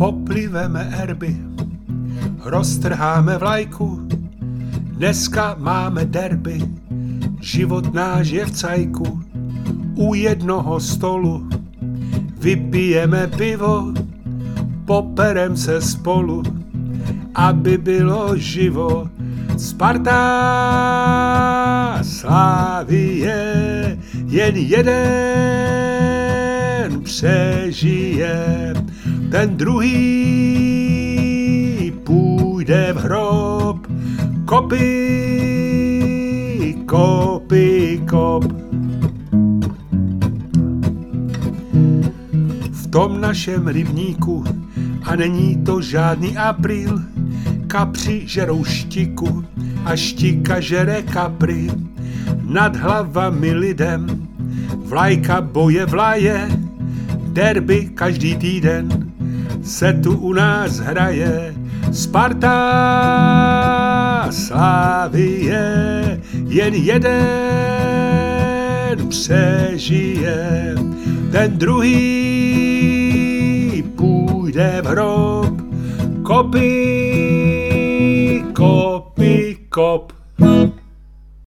Popliveme erby, roztrháme vlajku, dneska máme derby, život náš je v cajku. U jednoho stolu vypijeme pivo, poperem se spolu, aby bylo živo. Sparta, Slavie, jen jeden přežije, ten druhý půjde v hrob. Kopy, kopy, kop. V tom našem rybníku, a není to žádný apríl, kapři žerou štiku a štika žere kapry. Nad hlavami lidem vlajka boje vlaje, derby každý týden se tu u nás hraje. Sparta, Slavie, jen jeden přežije, ten druhý půjde v hrob. Kopy, kopy, kop.